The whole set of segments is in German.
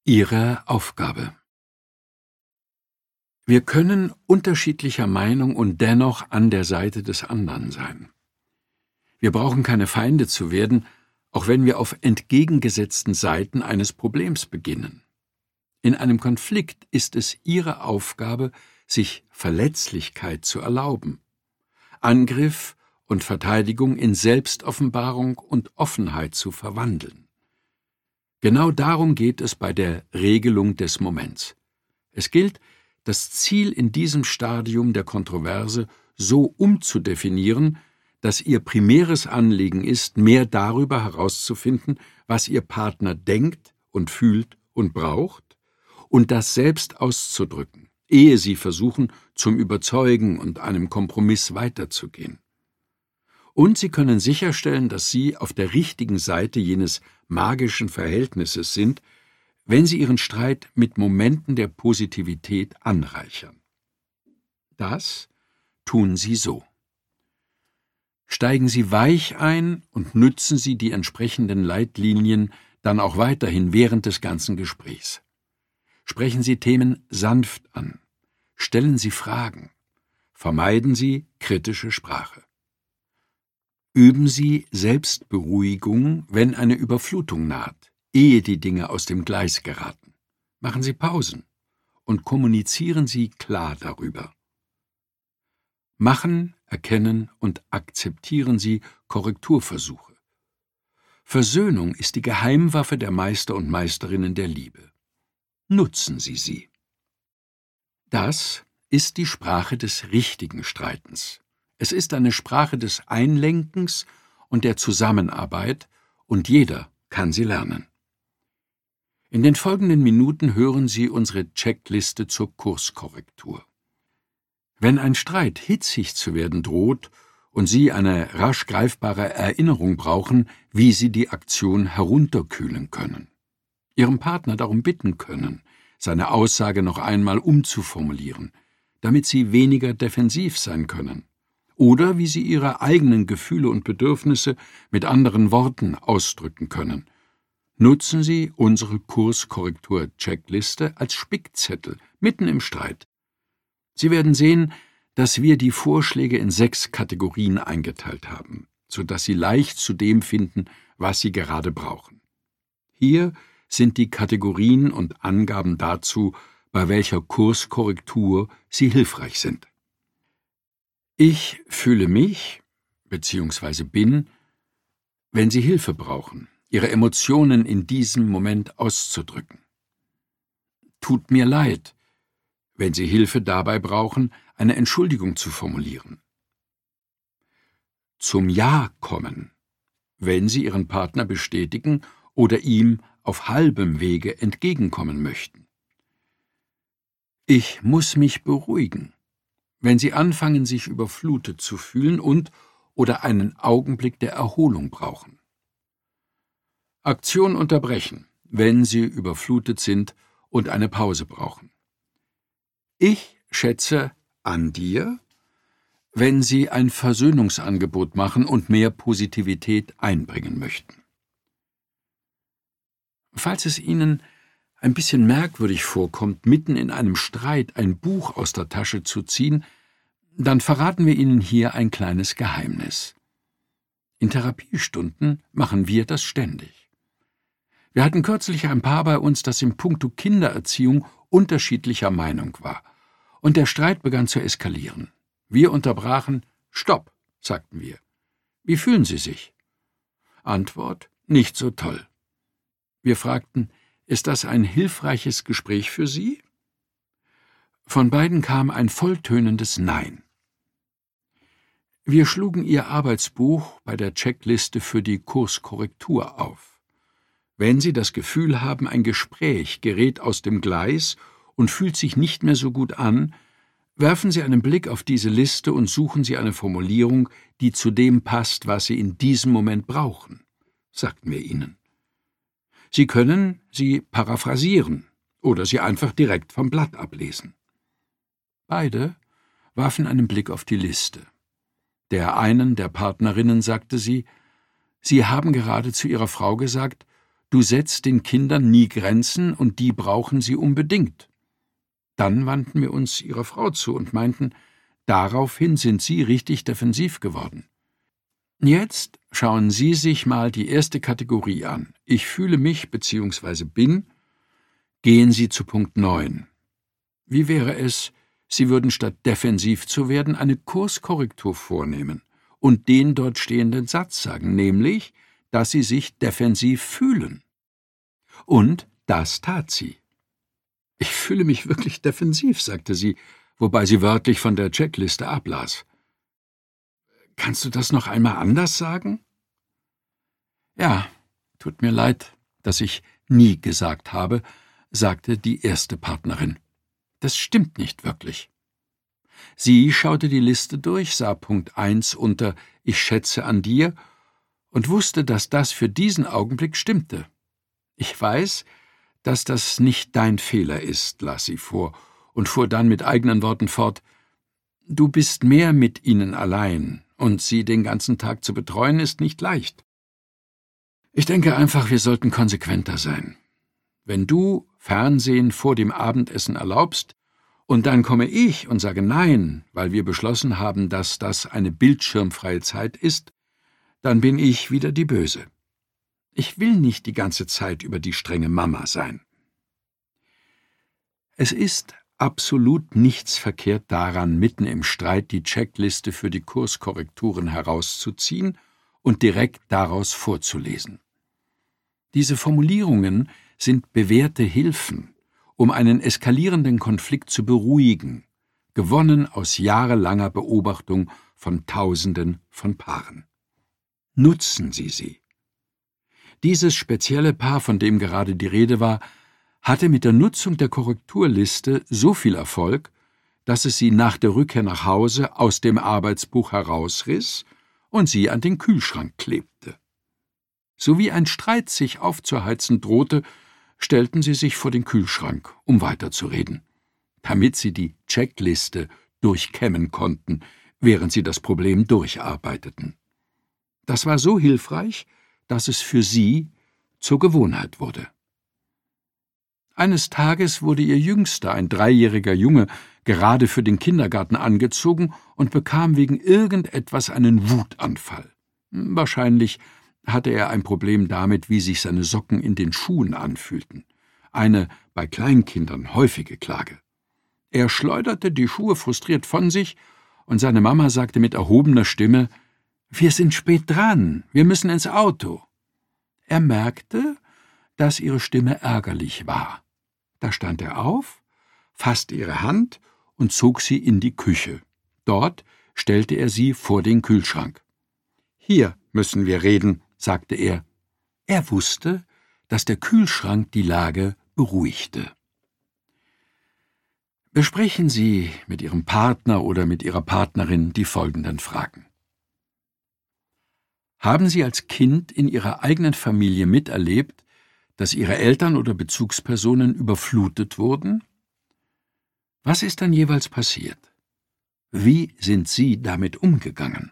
Ihre Aufgabe. Wir können unterschiedlicher Meinung und dennoch an der Seite des anderen sein. Wir brauchen keine Feinde zu werden, auch wenn wir auf entgegengesetzten Seiten eines Problems beginnen. In einem Konflikt ist es Ihre Aufgabe, sich Verletzlichkeit zu erlauben, Angriff und Verteidigung in Selbstoffenbarung und Offenheit zu verwandeln. Genau darum geht es bei der Regelung des Moments. Es gilt, das Ziel in diesem Stadium der Kontroverse so umzudefinieren, dass Ihr primäres Anliegen ist, mehr darüber herauszufinden, was Ihr Partner denkt und fühlt und braucht, und das selbst auszudrücken, ehe Sie versuchen, zum Überzeugen und einem Kompromiss weiterzugehen. Und Sie können sicherstellen, dass Sie auf der richtigen Seite jenes magischen Verhältnisses sind, wenn Sie Ihren Streit mit Momenten der Positivität anreichern. Das tun Sie so. Steigen Sie weich ein und nützen Sie die entsprechenden Leitlinien dann auch weiterhin während des ganzen Gesprächs. Sprechen Sie Themen sanft an. Stellen Sie Fragen. Vermeiden Sie kritische Sprache. Üben Sie Selbstberuhigung, wenn eine Überflutung naht, ehe die Dinge aus dem Gleis geraten. Machen Sie Pausen und kommunizieren Sie klar darüber. Machen, erkennen und akzeptieren Sie Korrekturversuche. Versöhnung ist die Geheimwaffe der Meister und Meisterinnen der Liebe. Nutzen Sie sie. Das ist die Sprache des richtigen Streitens. Es ist eine Sprache des Einlenkens und der Zusammenarbeit, und jeder kann sie lernen. In den folgenden Minuten hören Sie unsere Checkliste zur Kurskorrektur. Wenn ein Streit hitzig zu werden droht und Sie eine rasch greifbare Erinnerung brauchen, wie Sie die Aktion herunterkühlen können, Ihrem Partner darum bitten können, seine Aussage noch einmal umzuformulieren, damit Sie weniger defensiv sein können, oder wie Sie Ihre eigenen Gefühle und Bedürfnisse mit anderen Worten ausdrücken können. Nutzen Sie unsere Kurskorrektur-Checkliste als Spickzettel mitten im Streit. Sie werden sehen, dass wir die Vorschläge in 6 Kategorien eingeteilt haben, sodass Sie leicht zu dem finden, was Sie gerade brauchen. Hier sind die Kategorien und Angaben dazu, bei welcher Kurskorrektur Sie hilfreich sind. Ich fühle mich bzw. bin, wenn Sie Hilfe brauchen, Ihre Emotionen in diesem Moment auszudrücken. Tut mir leid, wenn Sie Hilfe dabei brauchen, eine Entschuldigung zu formulieren. Zum Ja kommen, wenn Sie Ihren Partner bestätigen oder ihm auf halbem Wege entgegenkommen möchten. Ich muss mich beruhigen, wenn Sie anfangen, sich überflutet zu fühlen oder einen Augenblick der Erholung brauchen. Aktion unterbrechen, wenn Sie überflutet sind und eine Pause brauchen. Ich schätze an dir, wenn Sie ein Versöhnungsangebot machen und mehr Positivität einbringen möchten. Falls es Ihnen ein bisschen merkwürdig vorkommt, mitten in einem Streit ein Buch aus der Tasche zu ziehen, dann verraten wir Ihnen hier ein kleines Geheimnis. In Therapiestunden machen wir das ständig. Wir hatten kürzlich ein Paar bei uns, das in puncto Kindererziehung unterschiedlicher Meinung war, und der Streit begann zu eskalieren. Wir unterbrachen: »Stopp«, sagten wir. »Wie fühlen Sie sich?« Antwort: »Nicht so toll.« Wir fragten: »Ist das ein hilfreiches Gespräch für Sie?« Von beiden kam ein volltönendes Nein. Wir schlugen ihr Arbeitsbuch bei der Checkliste für die Kurskorrektur auf. Wenn Sie das Gefühl haben, ein Gespräch gerät aus dem Gleis und fühlt sich nicht mehr so gut an, werfen Sie einen Blick auf diese Liste und suchen Sie eine Formulierung, die zu dem passt, was Sie in diesem Moment brauchen, sagten wir Ihnen. Sie können sie paraphrasieren oder sie einfach direkt vom Blatt ablesen. Beide warfen einen Blick auf die Liste. Der einen der Partnerinnen sagte sie: »Sie haben gerade zu Ihrer Frau gesagt, du setzt den Kindern nie Grenzen und die brauchen sie unbedingt. Dann wandten wir uns ihrer Frau zu und meinten, daraufhin sind Sie richtig defensiv geworden. Jetzt schauen Sie sich mal die erste Kategorie an. Ich fühle mich bzw. bin. Gehen Sie zu Punkt 9. Wie wäre es, Sie würden statt defensiv zu werden eine Kurskorrektur vornehmen und den dort stehenden Satz sagen, nämlich, dass Sie sich defensiv fühlen. Und das tat sie. Ich fühle mich wirklich defensiv, sagte sie, wobei sie wörtlich von der Checkliste ablas. Kannst du das noch einmal anders sagen? Ja, tut mir leid, dass ich nie gesagt habe, sagte die erste Partnerin. Das stimmt nicht wirklich. Sie schaute die Liste durch, sah Punkt 1 unter »Ich schätze an dir« und wusste, dass das für diesen Augenblick stimmte. Ich weiß, dass das nicht dein Fehler ist, las sie vor und fuhr dann mit eigenen Worten fort. Du bist mehr mit ihnen allein, und sie den ganzen Tag zu betreuen, ist nicht leicht. Ich denke einfach, wir sollten konsequenter sein. Wenn du Fernsehen vor dem Abendessen erlaubst, und dann komme ich und sage Nein, weil wir beschlossen haben, dass das eine bildschirmfreie Zeit ist, dann bin ich wieder die Böse. Ich will nicht die ganze Zeit über die strenge Mama sein. Es ist absolut nichts verkehrt daran, mitten im Streit die Checkliste für die Kurskorrekturen herauszuziehen und direkt daraus vorzulesen. Diese Formulierungen sind bewährte Hilfen, um einen eskalierenden Konflikt zu beruhigen, gewonnen aus jahrelanger Beobachtung von Tausenden von Paaren. Nutzen Sie sie. Dieses spezielle Paar, von dem gerade die Rede war, hatte mit der Nutzung der Korrekturliste so viel Erfolg, dass es sie nach der Rückkehr nach Hause aus dem Arbeitsbuch herausriss und sie an den Kühlschrank klebte. So wie ein Streit sich aufzuheizen drohte, stellten sie sich vor den Kühlschrank, um weiterzureden, damit sie die Checkliste durchkämmen konnten, während sie das Problem durcharbeiteten. Das war so hilfreich, dass es für sie zur Gewohnheit wurde. Eines Tages wurde ihr Jüngster, ein 3-jähriger Junge, gerade für den Kindergarten angezogen und bekam wegen irgendetwas einen Wutanfall. Wahrscheinlich hatte er ein Problem damit, wie sich seine Socken in den Schuhen anfühlten. Eine bei Kleinkindern häufige Klage. Er schleuderte die Schuhe frustriert von sich, und seine Mama sagte mit erhobener Stimme, »Wir sind spät dran, wir müssen ins Auto.« Er merkte, dass ihre Stimme ärgerlich war. Da stand er auf, fasste ihre Hand und zog sie in die Küche. Dort stellte er sie vor den Kühlschrank. »Hier müssen wir reden«, sagte er. Er wusste, dass der Kühlschrank die Lage beruhigte. Besprechen Sie mit Ihrem Partner oder mit Ihrer Partnerin die folgenden Fragen. Haben Sie als Kind in Ihrer eigenen Familie miterlebt, dass Ihre Eltern oder Bezugspersonen überflutet wurden? Was ist dann jeweils passiert? Wie sind Sie damit umgegangen?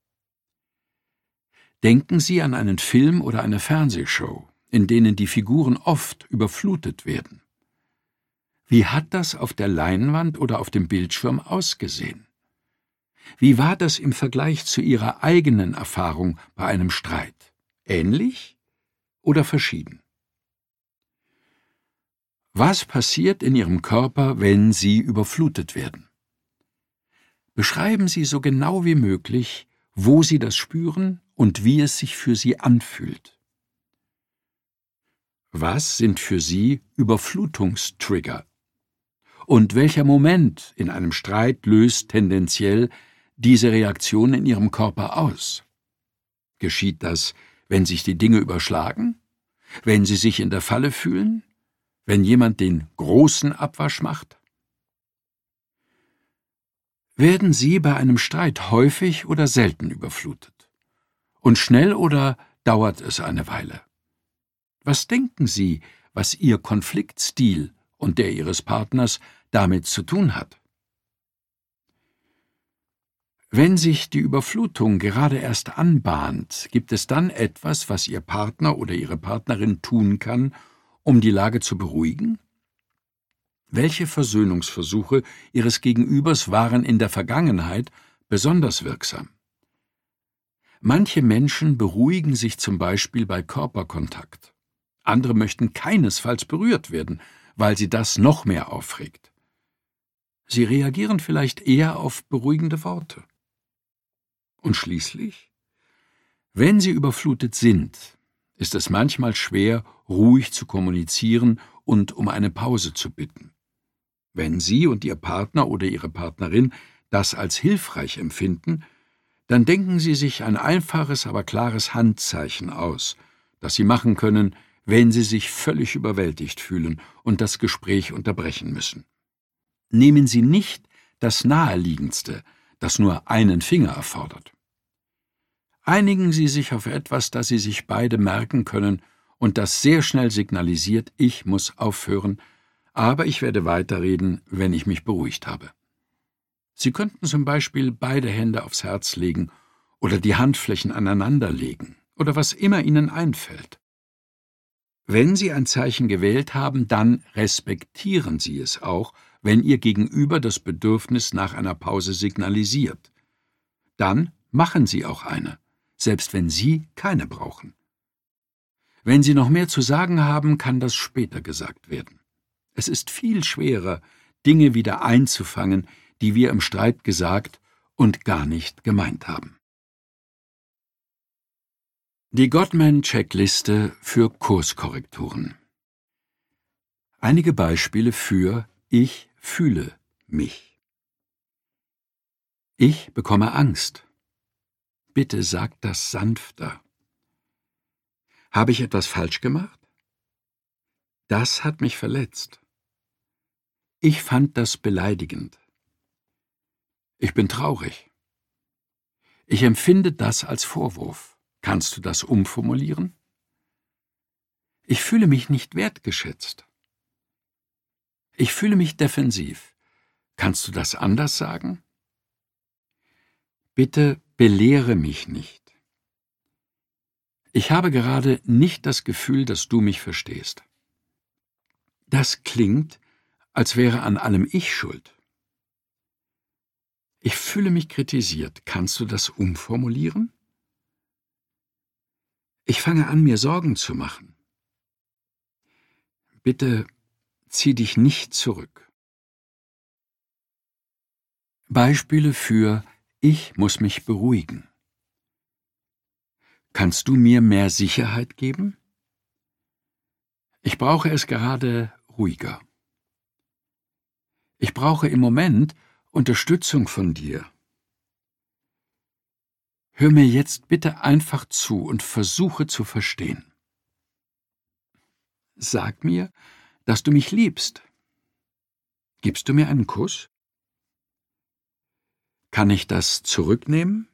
Denken Sie an einen Film oder eine Fernsehshow, in denen die Figuren oft überflutet werden. Wie hat das auf der Leinwand oder auf dem Bildschirm ausgesehen? Wie war das im Vergleich zu Ihrer eigenen Erfahrung bei einem Streit? Ähnlich oder verschieden? Was passiert in Ihrem Körper, wenn Sie überflutet werden? Beschreiben Sie so genau wie möglich, wo Sie das spüren und wie es sich für Sie anfühlt. Was sind für Sie Überflutungstrigger? Und welcher Moment in einem Streit löst tendenziell diese Reaktion in Ihrem Körper aus? Geschieht das, wenn sich die Dinge überschlagen? Wenn Sie sich in der Falle fühlen? Wenn jemand den großen Abwasch macht? Werden Sie bei einem Streit häufig oder selten überflutet? Und schnell oder dauert es eine Weile? Was denken Sie, was Ihr Konfliktstil und der Ihres Partners damit zu tun hat? Wenn sich die Überflutung gerade erst anbahnt, gibt es dann etwas, was Ihr Partner oder Ihre Partnerin tun kann, um die Lage zu beruhigen? Welche Versöhnungsversuche Ihres Gegenübers waren in der Vergangenheit besonders wirksam? Manche Menschen beruhigen sich zum Beispiel bei Körperkontakt. Andere möchten keinesfalls berührt werden, weil sie das noch mehr aufregt. Sie reagieren vielleicht eher auf beruhigende Worte. Und schließlich, wenn Sie überflutet sind, ist es manchmal schwer, ruhig zu kommunizieren und um eine Pause zu bitten. Wenn Sie und Ihr Partner oder Ihre Partnerin das als hilfreich empfinden, dann denken Sie sich ein einfaches, aber klares Handzeichen aus, das Sie machen können, wenn Sie sich völlig überwältigt fühlen und das Gespräch unterbrechen müssen. Nehmen Sie nicht das Naheliegendste, das nur einen Finger erfordert. Einigen Sie sich auf etwas, das Sie sich beide merken können und das sehr schnell signalisiert, ich muss aufhören, aber ich werde weiterreden, wenn ich mich beruhigt habe. Sie könnten zum Beispiel beide Hände aufs Herz legen oder die Handflächen aneinander legen oder was immer Ihnen einfällt. Wenn Sie ein Zeichen gewählt haben, dann respektieren Sie es auch, wenn Ihr Gegenüber das Bedürfnis nach einer Pause signalisiert. Dann machen Sie auch eine, selbst wenn Sie keine brauchen. Wenn Sie noch mehr zu sagen haben, kann das später gesagt werden. Es ist viel schwerer, Dinge wieder einzufangen, die wir im Streit gesagt und gar nicht gemeint haben. Die Gottman-Checkliste für Kurskorrekturen. Einige Beispiele für Ich fühle mich. Ich bekomme Angst. Bitte sag das sanfter. Habe ich etwas falsch gemacht? Das hat mich verletzt. Ich fand das beleidigend. Ich bin traurig. Ich empfinde das als Vorwurf. Kannst du das umformulieren? Ich fühle mich nicht wertgeschätzt. Ich fühle mich defensiv. Kannst du das anders sagen? Bitte belehre mich nicht. Ich habe gerade nicht das Gefühl, dass du mich verstehst. Das klingt, als wäre an allem ich schuld. Ich fühle mich kritisiert. Kannst du das umformulieren? Ich fange an, mir Sorgen zu machen. Bitte zieh dich nicht zurück. Beispiele für Ich muss mich beruhigen. Kannst du mir mehr Sicherheit geben? Ich brauche es gerade ruhiger. Ich brauche im Moment Unterstützung von dir. Hör mir jetzt bitte einfach zu und versuche zu verstehen. Sag mir, dass du mich liebst. Gibst du mir einen Kuss? Kann ich das zurücknehmen?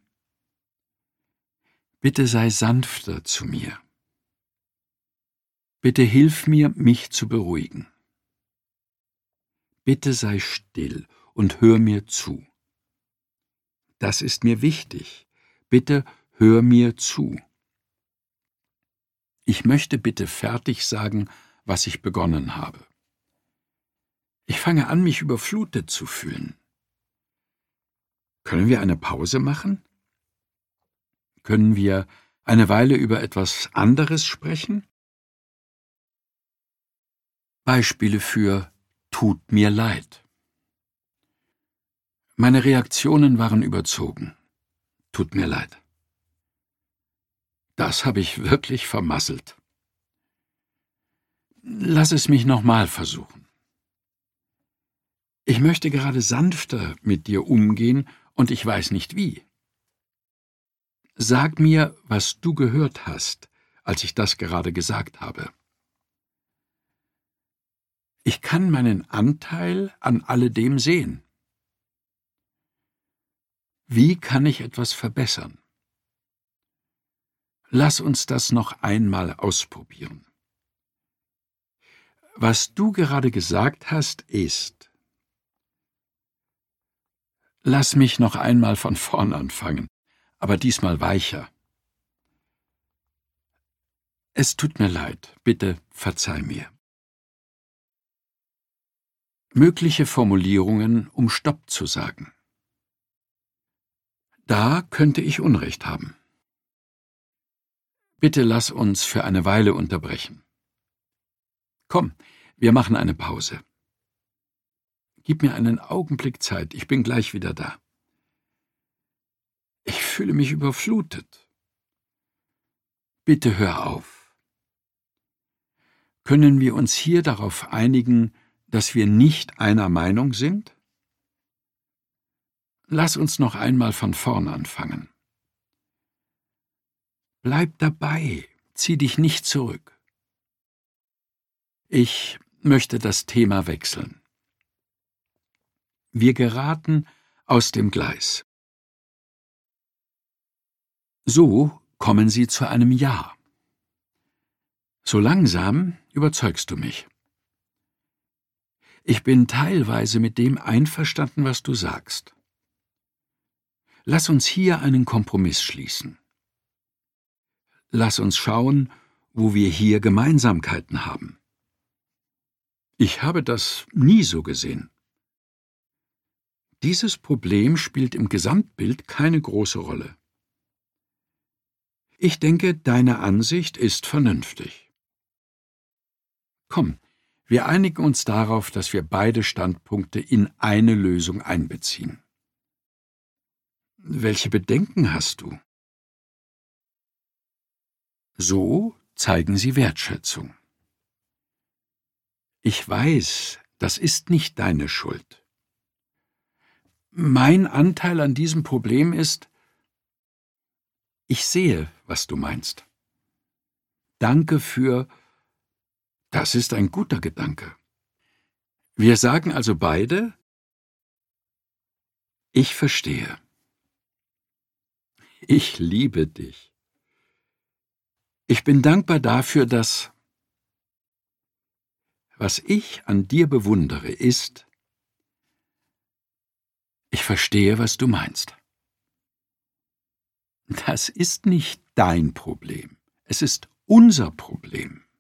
Bitte sei sanfter zu mir. Bitte hilf mir, mich zu beruhigen. Bitte sei still und hör mir zu. Das ist mir wichtig. Bitte hör mir zu. Ich möchte bitte fertig sagen, was ich begonnen habe. Ich fange an, mich überflutet zu fühlen. Können wir eine Pause machen? Können wir eine Weile über etwas anderes sprechen? Beispiele für Tut mir leid. Meine Reaktionen waren überzogen. Tut mir leid. Das habe ich wirklich vermasselt. Lass es mich nochmal versuchen. Ich möchte gerade sanfter mit dir umgehen und ich weiß nicht wie. Sag mir, was du gehört hast, als ich das gerade gesagt habe. Ich kann meinen Anteil an alledem sehen. Wie kann ich etwas verbessern? Lass uns das noch einmal ausprobieren. Was du gerade gesagt hast, ist: Lass mich noch einmal von vorn anfangen, aber diesmal weicher. Es tut mir leid, bitte verzeih mir. Mögliche Formulierungen, um Stopp zu sagen. Da könnte ich Unrecht haben. Bitte lass uns für eine Weile unterbrechen. Komm, wir machen eine Pause. Gib mir einen Augenblick Zeit, ich bin gleich wieder da. Ich fühle mich überflutet. Bitte hör auf. Können wir uns hier darauf einigen, dass wir nicht einer Meinung sind? Lass uns noch einmal von vorn anfangen. Bleib dabei, zieh dich nicht zurück. Ich möchte das Thema wechseln. Wir geraten aus dem Gleis. So kommen Sie zu einem Ja. So langsam überzeugst du mich. Ich bin teilweise mit dem einverstanden, was du sagst. Lass uns hier einen Kompromiss schließen. Lass uns schauen, wo wir hier Gemeinsamkeiten haben. Ich habe das nie so gesehen. Dieses Problem spielt im Gesamtbild keine große Rolle. Ich denke, deine Ansicht ist vernünftig. Komm, wir einigen uns darauf, dass wir beide Standpunkte in eine Lösung einbeziehen. Welche Bedenken hast du? So zeigen sie Wertschätzung. Ich weiß, das ist nicht deine Schuld. Mein Anteil an diesem Problem ist, ich sehe, was du meinst. Danke für, das ist ein guter Gedanke. Wir sagen also beide, ich verstehe. Ich liebe dich. Ich bin dankbar dafür, dass, was ich an dir bewundere, ist, ich verstehe, was du meinst. Das ist nicht dein Problem, es ist unser Problem.